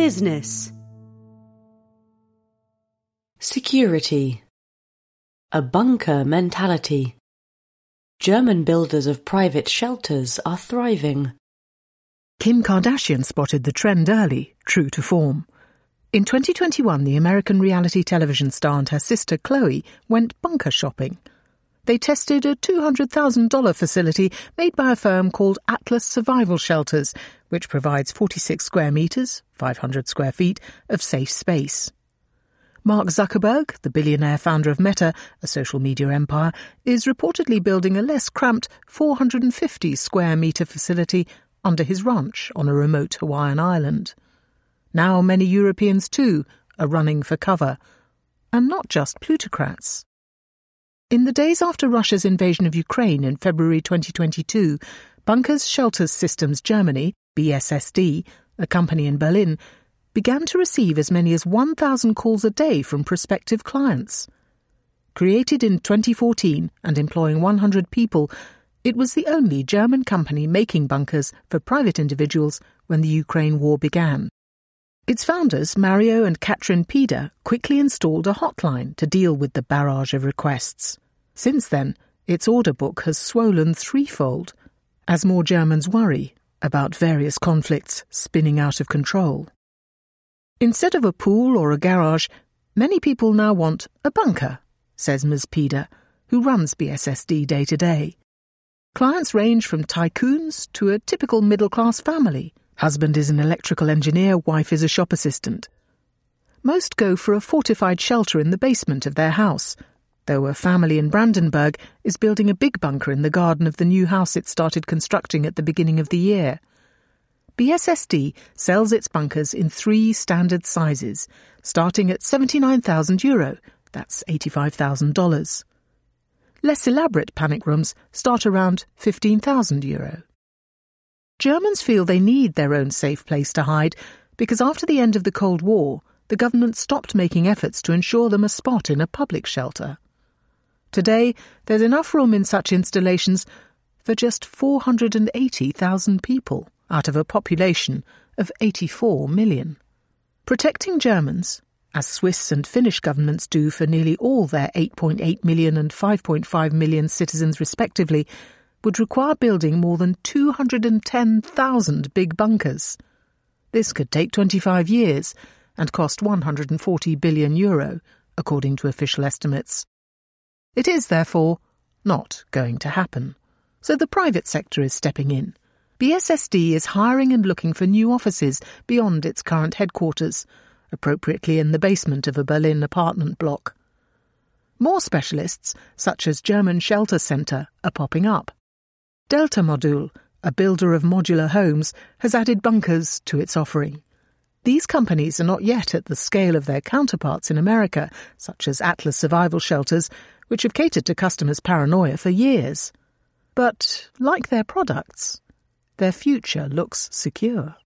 Business. Security. A bunker mentality. German builders of private shelters are thriving. Kim Kardashian spotted the trend early, true to form. In 2021, the American reality television star and her sister Chloe went bunker shopping. They tested a $200,000 facility made by a firm called Atlas Survival Shelters, which provides 46 square metres, 500 square feet, of safe space. Mark Zuckerberg, the billionaire founder of Meta, a social media empire, is reportedly building a less cramped 450 square metre facility under his ranch on a remote Hawaiian island. Now many Europeans too are running for cover, and not just plutocrats. In the days after Russia's invasion of Ukraine in February 2022, Bunkers Shelters Systems Germany, BSSD, a company in Berlin, began to receive as many as 1,000 calls a day from prospective clients. Created in 2014 and employing 100 people, it was the only German company making bunkers for private individuals when the Ukraine war began. Its founders, Mario and Katrin Pida, quickly installed a hotline to deal with the barrage of requests. Since then, its order book has swollen threefold, as more Germans worry about various conflicts spinning out of control. Instead of a pool or a garage, many people now want a bunker, says Ms. Pida, who runs BSSD day to day. Clients range from tycoons to a typical middle-class family. Husband is an electrical engineer, wife is a shop assistant. Most go for a fortified shelter in the basement of their house, though a family in Brandenburg is building a big bunker in the garden of the new house it started constructing at the beginning of the year. BSSD sells its bunkers in 3 standard sizes, starting at €79,000, that's $85,000. Less elaborate panic rooms start around €15,000. Germans feel they need their own safe place to hide because after the end of the Cold War, the government stopped making efforts to ensure them a spot in a public shelter. Today, there's enough room in such installations for just 480,000 people out of a population of 84 million. Protecting Germans, as Swiss and Finnish governments do for nearly all their 8.8 million and 5.5 million citizens respectively, would require building more than 210,000 big bunkers. This could take 25 years and cost €140 billion, according to official estimates. It is, therefore, not going to happen. So the private sector is stepping in. BSSD is hiring and looking for new offices beyond its current headquarters, appropriately in the basement of a Berlin apartment block. More specialists, such as German Shelter Center, are popping up. Delta Modul, a builder of modular homes, has added bunkers to its offering. These companies are not yet at the scale of their counterparts in America, such as Atlas Survival Shelters, which have catered to customers' paranoia for years. But, like their products, their future looks secure.